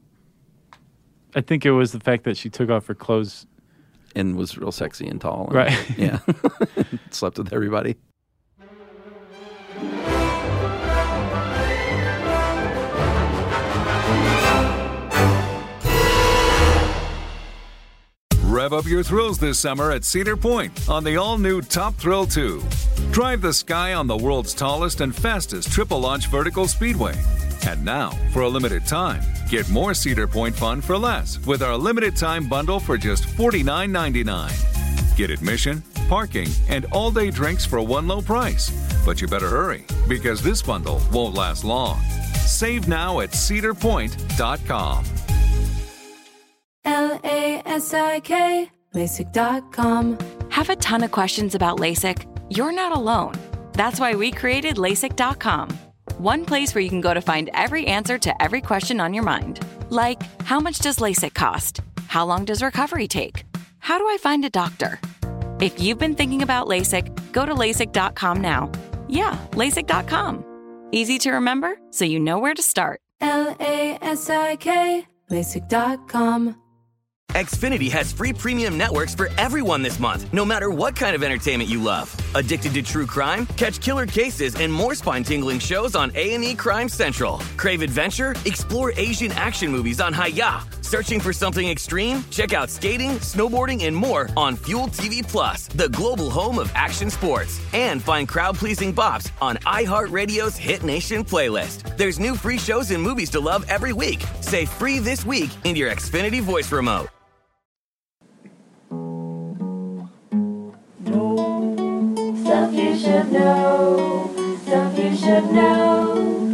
I think it was the fact that she took off her clothes. And was real sexy and tall. And, Right. Yeah. Slept with everybody. Rev up your thrills this summer at Cedar Point on the all-new Top Thrill two. Drive the sky on the world's tallest and fastest triple-launch vertical speedway. And now, for a limited time, get more Cedar Point fun for less with our limited-time bundle for just forty-nine ninety-nine. Get admission, parking, and all-day drinks for one low price. But you better hurry, because this bundle won't last long. Save now at cedar point dot com. L A S I K, LASIK dot com. Have a ton of questions about LASIK? You're not alone. That's why we created LASIK dot com. One place where you can go to find every answer to every question on your mind. Like, how much does LASIK cost? How long does recovery take? How do I find a doctor? If you've been thinking about LASIK, go to LASIK dot com now. Yeah, LASIK dot com. Easy to remember, so you know where to start. L A S I K, LASIK dot com. Xfinity has free premium networks for everyone this month, no matter what kind of entertainment you love. Addicted to true crime? Catch killer cases and more spine-tingling shows on A and E Crime Central. Crave adventure? Explore Asian action movies on Hi-Ya. Searching for something extreme? Check out skating, snowboarding, and more on Fuel T V Plus, the global home of action sports. And find crowd-pleasing bops on iHeartRadio's Hit Nation playlist. There's new free shows and movies to love every week. Say free this week in your Xfinity voice remote. Stuff you should know. Stuff you should know.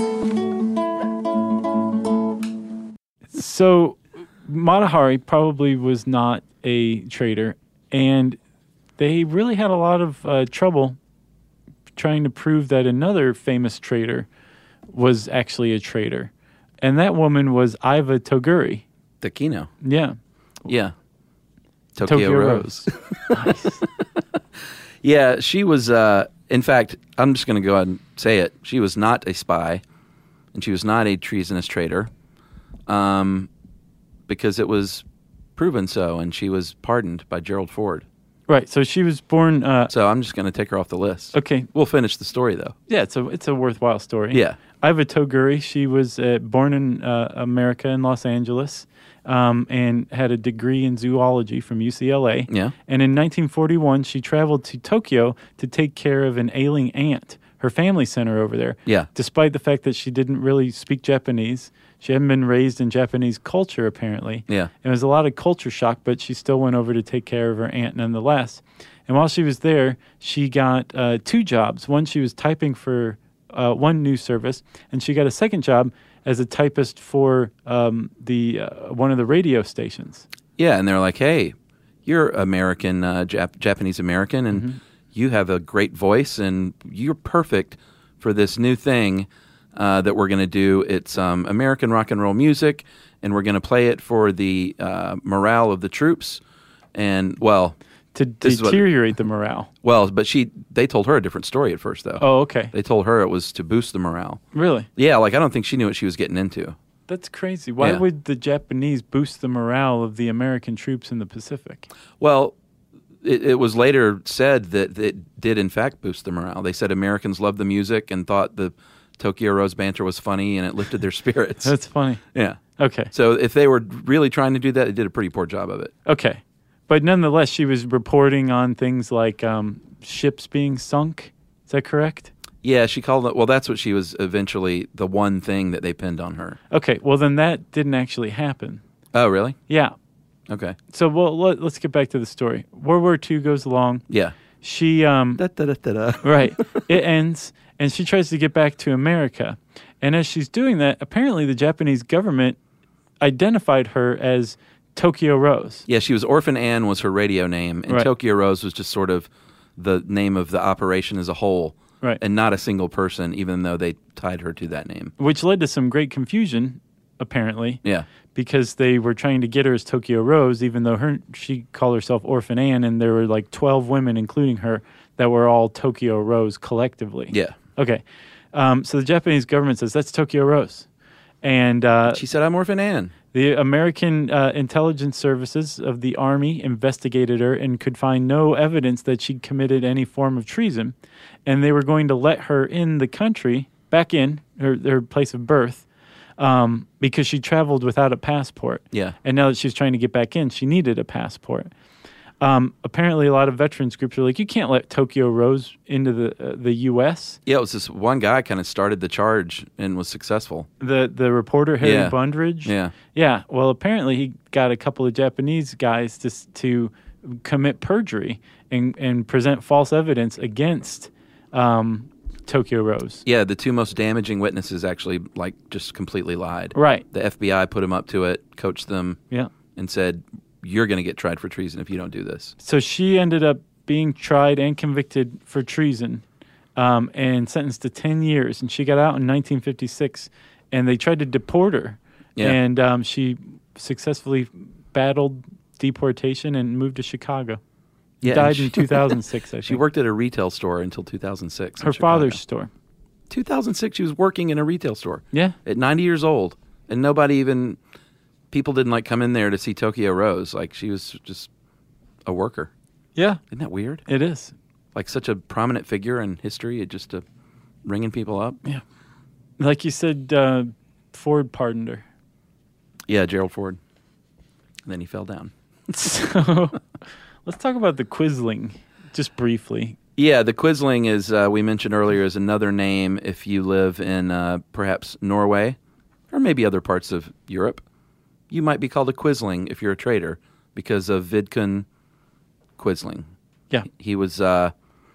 So, Mata Hari probably was not a traitor, and they really had a lot of uh, trouble trying to prove that another famous traitor was actually a traitor. And that woman was Iva Toguri. The Kino. Yeah. Yeah. Tokyo, Tokyo Rose. Rose. Nice. Yeah, she was, uh, in fact, I'm just going to go ahead and say it. She was not a spy, and she was not a treasonous traitor, um, because it was proven so, and she was pardoned by Gerald Ford. Right, so she was born... Uh, so I'm just going to take her off the list. Okay. We'll finish the story, though. Yeah, it's a, it's a worthwhile story. Yeah. Iva Toguri, she was uh, born in uh, America, in Los Angeles, um, and had a degree in zoology from U C L A. Yeah. And in nineteen forty-one, she traveled to Tokyo to take care of an ailing aunt. Her family sent her over there. Yeah. Despite the fact that she didn't really speak Japanese. She hadn't been raised in Japanese culture, apparently. Yeah. It was a lot of culture shock, but she still went over to take care of her aunt nonetheless. And while she was there, she got uh, two jobs. One, she was typing for uh, one news service, and she got a second job as a typist for um, the uh, one of the radio stations. Yeah, and they're like, hey, you're American, uh, Jap- Japanese American, and mm-hmm. you have a great voice, and you're perfect for this new thing uh, that we're going to do. It's um, American rock and roll music, and we're going to play it for the uh, morale of the troops. And, well... To deteriorate what, the morale. Well, but she they told her a different story at first, though. Oh, okay. They told her it was to boost the morale. Really? Yeah, like I don't think she knew what she was getting into. That's crazy. Why yeah. would the Japanese boost the morale of the American troops in the Pacific? Well, it, it was later said that it did in fact boost the morale. They said Americans loved the music and thought the Tokyo Rose banter was funny and it lifted their spirits. That's funny. Yeah. Okay. So if they were really trying to do that, they did a pretty poor job of it. Okay. But nonetheless, she was reporting on things like um, ships being sunk. Is that correct? Yeah, she called it. Well, that's what she was eventually, the one thing that they pinned on her. Okay. Well, then that didn't actually happen. Oh, really? Yeah. Okay. So well, let, let's get back to the story. World War Two goes along. Yeah. She, um, da, da, da, da, da. right. It ends, and she tries to get back to America. And as she's doing that, apparently the Japanese government identified her as Tokyo Rose. Yeah, she was Orphan Ann was her radio name, and Right. Tokyo Rose was just sort of the name of the operation as a whole, Right. and not a single person, even though they tied her to that name. Which led to some great confusion, apparently. Yeah. Because they were trying to get her as Tokyo Rose, even though her she called herself Orphan Ann, and there were like twelve women, including her, that were all Tokyo Rose collectively. Yeah. Okay. Um, so the Japanese government says, that's Tokyo Rose. And uh, she said, I'm Orphan Ann. The American uh, intelligence services of the Army investigated her and could find no evidence that she committed any form of treason. And they were going to let her in the country, back in her, her place of birth, um, because she traveled without a passport. Yeah. And now that she's trying to get back in, she needed a passport. Um, apparently, a lot of veterans groups are like, you can't let Tokyo Rose into the uh, the U S Yeah, it was this one guy kind of started the charge and was successful. The the reporter, Harry Yeah. Bundridge? Yeah. Yeah. Well, apparently he got a couple of Japanese guys to s- to commit perjury and, and present false evidence against um, Tokyo Rose. Yeah, the two most damaging witnesses actually, like, just completely lied. Right. The F B I put them up to it, coached them, Yeah. and said, you're going to get tried for treason if you don't do this. So she ended up being tried and convicted for treason um, and sentenced to ten years. And she got out in nineteen fifty-six, and they tried to deport her. Yeah. And um, she successfully battled deportation and moved to Chicago. Yeah, Died and she- in two thousand six, I think. She worked at a retail store until two thousand six. in Her Chicago. father's store. two thousand six, she was working in a retail store. Yeah. At ninety years old. And nobody even, people didn't like come in there to see Tokyo Rose. Like, she was just a worker. Yeah. Isn't that weird? It is. Like, such a prominent figure in history, it just uh, ringing people up. Yeah. Like you said, uh, Ford pardoned her. Yeah, Gerald Ford. And then he fell down. So let's talk about the Quisling just briefly. Yeah, the Quisling is, uh, we mentioned earlier, is another name if you live in uh, perhaps Norway or maybe other parts of Europe. You might be called a Quisling if you're a trader because of Vidkun Quisling. Yeah. He was, uh,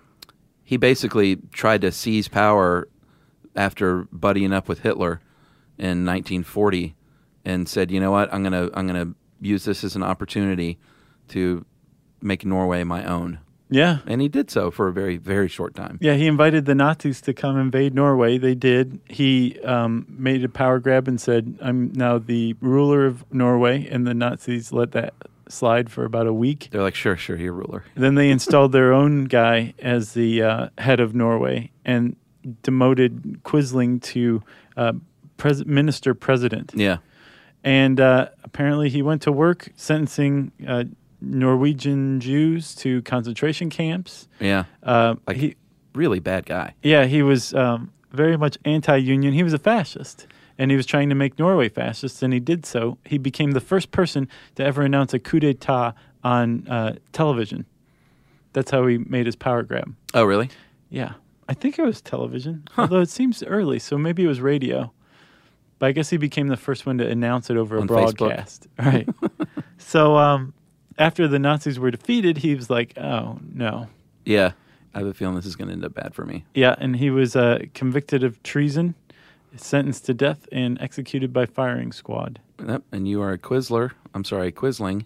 he basically tried to seize power after buddying up with Hitler in nineteen forty and said, you know what, I'm going to I'm going to use this as an opportunity to make Norway my own. Yeah. And he did so for a very, very short time. Yeah, he invited the Nazis to come invade Norway. They did. He um, made a power grab and said, I'm now the ruler of Norway, and the Nazis let that slide for about a week. They're like, sure, sure, you're ruler. Then they installed their own guy as the uh, head of Norway and demoted Quisling to uh, pres- minister president. Yeah. And uh, apparently he went to work sentencing uh, Norwegian Jews to concentration camps. Yeah. Uh, like, he, really bad guy. yeah, he was um, very much anti-union. He was a fascist, and he was trying to make Norway fascist, and he did so. He became the first person to ever announce a coup d'etat on uh, television. That's how he made his power grab. Oh, really? Yeah. I think it was television, although it seems early, so maybe it was radio. But I guess he became the first one to announce it over a On broadcast. Right. So um, after the Nazis were defeated, he was like, oh, no. Yeah. I have a feeling this is going to end up bad for me. Yeah, and he was uh, convicted of treason, sentenced to death, and executed by firing squad. Yep. And you are a Quisler. I'm sorry, a Quisling.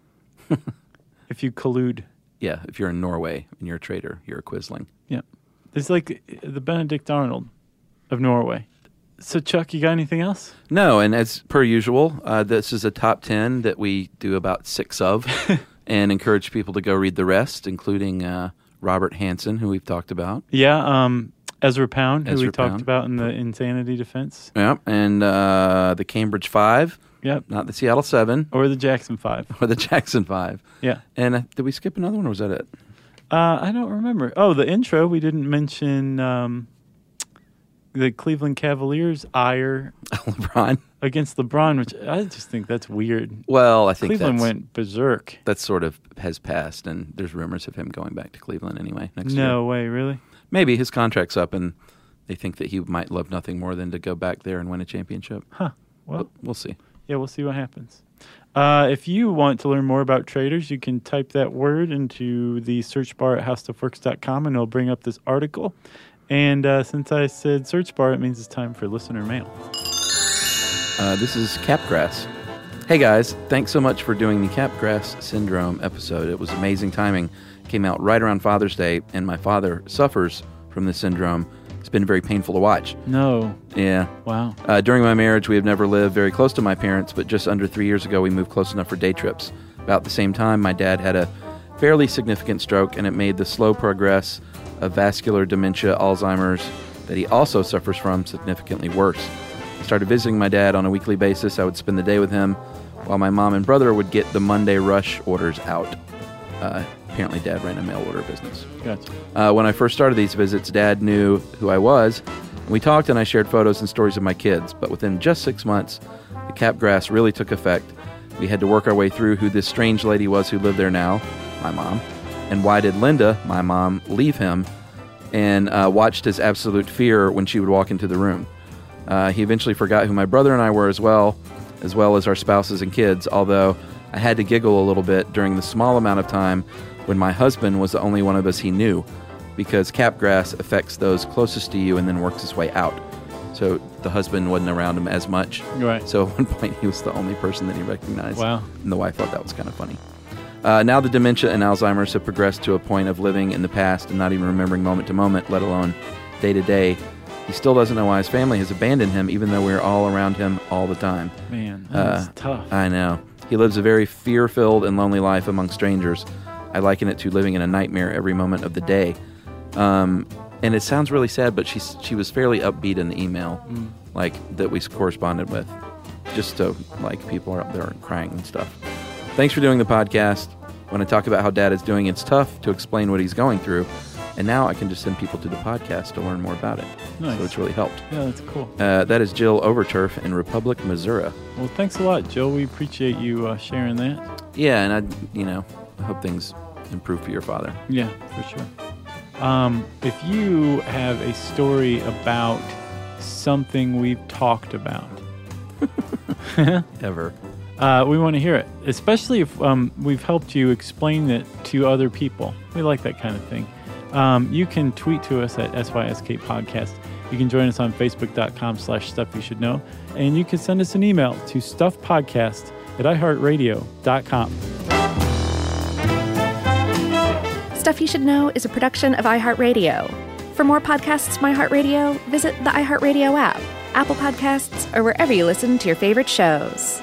If you collude. Yeah, if you're in Norway and you're a trader, you're a Quisling. Yeah. It's like the Benedict Arnold of Norway. So, Chuck, you got anything else? No, and as per usual, uh, this is a top ten that we do about six of and encourage people to go read the rest, including uh, Robert Hansen, who we've talked about. Yeah, um, Ezra Pound, who Ezra we talked Pound. about in the Insanity Defense. Yep, and uh, the Cambridge Five. Yep. Not the Seattle Seven. Or the Jackson Five. Or the Jackson Five. Yeah. And uh, did we skip another one, or was that it? Uh, I don't remember. Oh, the intro, we didn't mention um, the Cleveland Cavaliers ire LeBron against LeBron, which I just think that's weird. Well, I think Cleveland that's, went berserk. That sort of has passed, and there's rumors of him going back to Cleveland anyway next year. No way, really? Maybe his contract's up, and they think that he might love nothing more than to go back there and win a championship. Huh. Well, but we'll see. Yeah, we'll see what happens. Uh, if you want to learn more about traders, you can type that word into the search bar at how stuff works dot com, and it'll bring up this article. And uh, since I said search bar, it means it's time for listener mail. Uh, this is Capgrass. Hey guys, thanks so much for doing the Capgrass Syndrome episode. It was amazing timing. It came out right around Father's Day, and my father suffers from this syndrome. It's been very painful to watch. No. Yeah. Wow. Uh, during my marriage, we have never lived very close to my parents, but just under three years ago, we moved close enough for day trips. About the same time, my dad had a fairly significant stroke, and it made the slow progress of vascular dementia, Alzheimer's, that he also suffers from, significantly worse. I started visiting my dad on a weekly basis. I would spend the day with him, while my mom and brother would get the Monday rush orders out. Uh, apparently, Dad ran a mail order business. Gotcha. Uh, when I first started these visits, Dad knew who I was. And we talked, and I shared photos and stories of my kids. But within just six months, the Capgrass really took effect. We had to work our way through who this strange lady was who lived there now, my mom, and why did Linda, my mom, leave him, and uh, watched his absolute fear when she would walk into the room. Uh, he eventually forgot who my brother and I were as well, as well as our spouses and kids, although I had to giggle a little bit during the small amount of time when my husband was the only one of us he knew, because Capgrass affects those closest to you and then works its way out. So the husband wasn't around him as much. Right. So at one point he was the only person that he recognized. Wow. And the wife thought that was kind of funny. Uh, now the dementia and Alzheimer's have progressed to a point of living in the past and not even remembering moment to moment, let alone day to day. He still doesn't know why his family has abandoned him, even though we're all around him all the time. Man, that's uh, tough. I know. He lives a very fear-filled and lonely life among strangers. I liken it to living in a nightmare every moment of the day. Um, and it sounds really sad, but she's, she was fairly upbeat in the email, mm. like, that we corresponded with, just to, like, people are up there crying and stuff. Thanks for doing the podcast. When I talk about how Dad is doing, it's tough to explain what he's going through. And now I can just send people to the podcast to learn more about it. Nice. So it's really helped. Yeah, that's cool. Uh, that is Jill Overturf in Republic, Missouri. Well, thanks a lot, Jill. We appreciate you uh, sharing that. Yeah, and I, you know, I hope things improve for your father. Yeah, for sure. Um, if you have a story about something we've talked about, ever, uh, we want to hear it. Especially if um, we've helped you explain it to other people. We like that kind of thing. Um, you can tweet to us at S Y S K Podcast. You can join us on Facebook.com slash Stuff You Should Know. And you can send us an email to stuffpodcast at i heart radio dot com. Stuff You Should Know is a production of iHeartRadio. For more podcasts from iHeartRadio, visit the iHeartRadio app, Apple Podcasts, or wherever you listen to your favorite shows.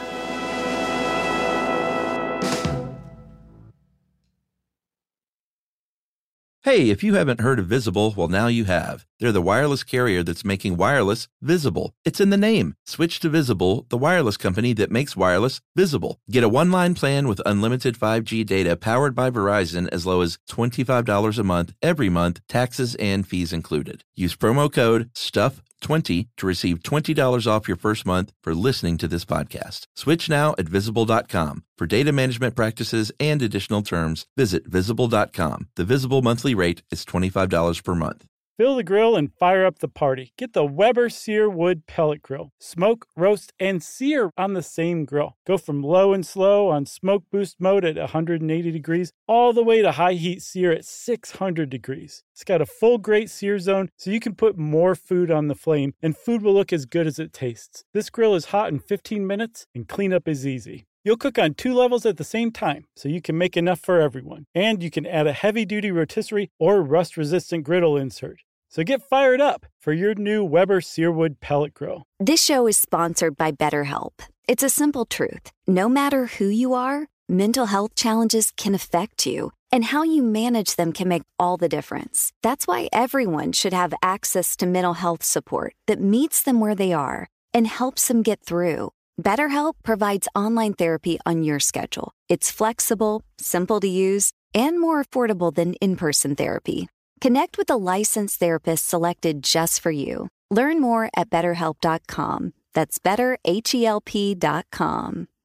Hey, if you haven't heard of Visible, well, now you have. They're the wireless carrier that's making wireless visible. It's in the name. Switch to Visible, the wireless company that makes wireless visible. Get a one-line plan with unlimited five G data powered by Verizon as low as twenty-five dollars a month every month, taxes and fees included. Use promo code STUFF twenty to receive twenty dollars off your first month for listening to this podcast. Switch now at visible dot com. For data management practices and additional terms, visit visible dot com. The Visible monthly rate is twenty-five dollars per month. Fill the grill and fire up the party. Get the Weber Sear Wood Pellet Grill. Smoke, roast, and sear on the same grill. Go from low and slow on smoke boost mode at one hundred eighty degrees all the way to high heat sear at six hundred degrees. It's got a full grate sear zone so you can put more food on the flame and food will look as good as it tastes. This grill is hot in fifteen minutes and cleanup is easy. You'll cook on two levels at the same time, so you can make enough for everyone. And you can add a heavy-duty rotisserie or rust-resistant griddle insert. So get fired up for your new Weber Searwood Pellet Grill. This show is sponsored by BetterHelp. It's a simple truth. No matter who you are, mental health challenges can affect you, and how you manage them can make all the difference. That's why everyone should have access to mental health support that meets them where they are and helps them get through. BetterHelp provides online therapy on your schedule. It's flexible, simple to use, and more affordable than in-person therapy. Connect with a licensed therapist selected just for you. Learn more at better help dot com. That's better H E L P dot com.